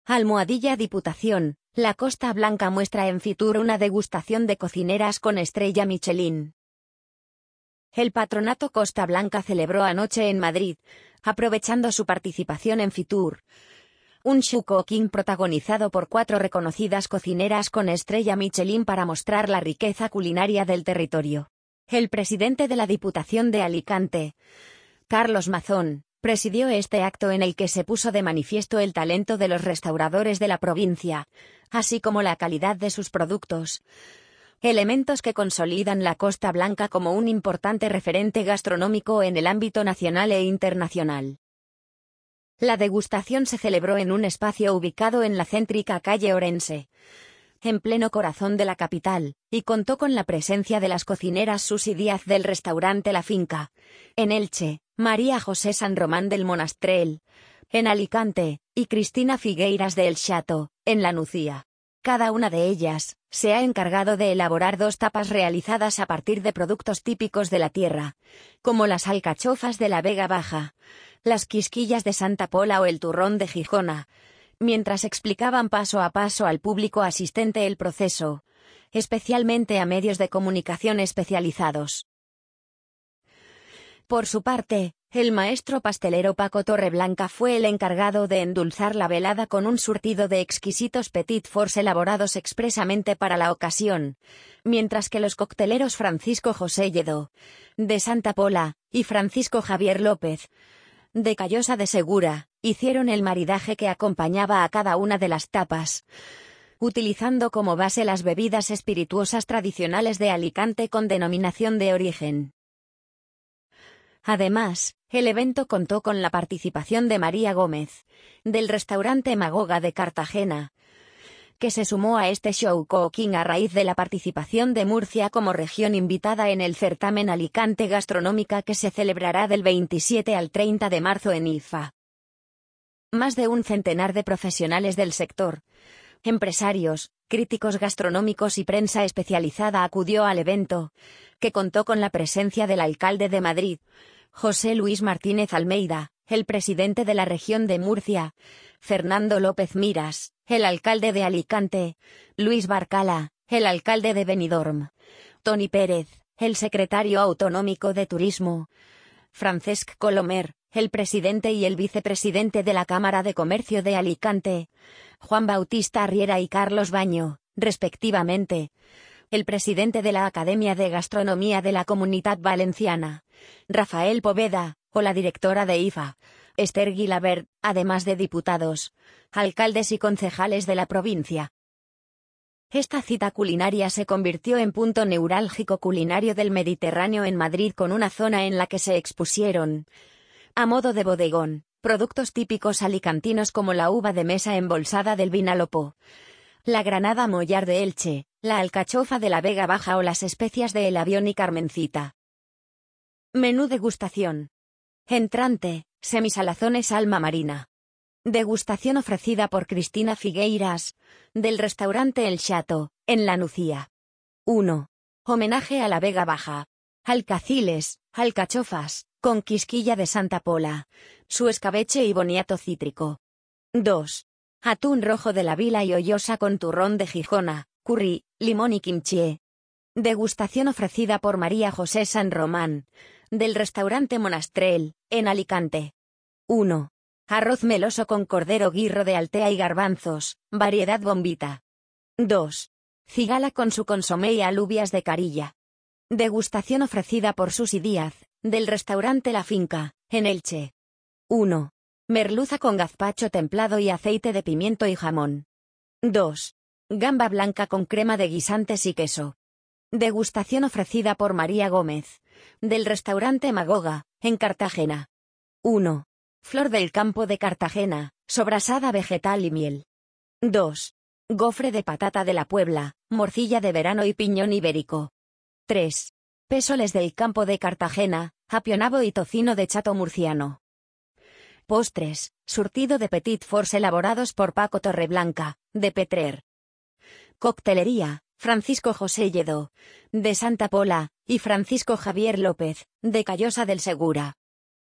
Almohadilla Diputación, la Costa Blanca muestra en Fitur una degustación de cocineras con estrella Michelin. El Patronato Costa Blanca celebró anoche en Madrid, aprovechando su participación en Fitur, un show cooking protagonizado por 4 reconocidas cocineras con estrella Michelin para mostrar la riqueza culinaria del territorio. El presidente de la Diputación de Alicante, Carlos Mazón, presidió este acto en el que se puso de manifiesto el talento de los restauradores de la provincia, así como la calidad de sus productos, elementos que consolidan la Costa Blanca como un importante referente gastronómico en el ámbito nacional e internacional. La degustación se celebró en un espacio ubicado en la céntrica calle Orense, en pleno corazón de la capital, y contó con la presencia de las cocineras Susi Díaz del restaurante La Finca, en Elche, María José San Román del Monastrell, en Alicante, y Cristina Figueiras de El Chato, en La Nucía. Cada una de ellas se ha encargado de elaborar 2 tapas realizadas a partir de productos típicos de la tierra, como las alcachofas de la Vega Baja, las quisquillas de Santa Pola o el turrón de Gijona, mientras explicaban paso a paso al público asistente el proceso, especialmente a medios de comunicación especializados. Por su parte, el maestro pastelero Paco Torreblanca fue el encargado de endulzar la velada con un surtido de exquisitos petit fours elaborados expresamente para la ocasión, mientras que los cocteleros Francisco José Lledó, de Santa Pola, y Francisco Javier López, de Callosa de Segura, hicieron el maridaje que acompañaba a cada una de las tapas, utilizando como base las bebidas espirituosas tradicionales de Alicante con denominación de origen. Además, el evento contó con la participación de María Gómez, del restaurante Magoga de Cartagena, que se sumó a este show cooking a raíz de la participación de Murcia como región invitada en el certamen Alicante Gastronómica que se celebrará del 27 al 30 de marzo en IFA. Más de un centenar de profesionales del sector, empresarios, críticos gastronómicos y prensa especializada acudió al evento, que contó con la presencia del alcalde de Madrid, José Luis Martínez Almeida, el presidente de la región de Murcia, Fernando López Miras, el alcalde de Alicante, Luis Barcala, el alcalde de Benidorm, Toni Pérez, el secretario autonómico de Turismo, Francesc Colomer, el presidente y el vicepresidente de la Cámara de Comercio de Alicante, Juan Bautista Riera y Carlos Baño, respectivamente, el presidente de la Academia de Gastronomía de la Comunitat Valenciana, Rafael Poveda, o la directora de IFA, Esther Guilabert, además de diputados, alcaldes y concejales de la provincia. Esta cita culinaria se convirtió en punto neurálgico culinario del Mediterráneo en Madrid con una zona en la que se expusieron, a modo de bodegón, productos típicos alicantinos como la uva de mesa embolsada del Vinalopó, la granada mollar de Elche, la alcachofa de la Vega Baja o las especias de El Avión y Carmencita. Menú degustación. Entrante, semisalazones alma marina. Degustación ofrecida por Cristina Figueiras, del restaurante El Chato, en La Nucía. 1. Homenaje a la Vega Baja. Alcaciles, alcachofas, con quisquilla de Santa Pola, su escabeche y boniato cítrico. 2. Atún rojo de la Vila y Ollosa con turrón de Gijona, curry, limón y kimchi. Degustación ofrecida por María José San Román, del restaurante Monastrell, en Alicante. 1. Arroz meloso con cordero guirro de Altea y garbanzos, variedad bombita. 2. Cigala con su consomé y alubias de Carilla. Degustación ofrecida por Susi Díaz, del restaurante La Finca, en Elche. 1. Merluza con gazpacho templado y aceite de pimiento y jamón. 2. Gamba blanca con crema de guisantes y queso. Degustación ofrecida por María Gómez, del restaurante Magoga, en Cartagena. 1. Flor del campo de Cartagena, sobrasada vegetal y miel. 2. Gofre de patata de la Puebla, morcilla de verano y piñón ibérico. 3. Pésoles del campo de Cartagena, apionavo y tocino de chato murciano. Postres, surtido de petit fours elaborados por Paco Torreblanca, de Petrer. Coctelería, Francisco José Lledó, de Santa Pola, y Francisco Javier López, de Callosa del Segura.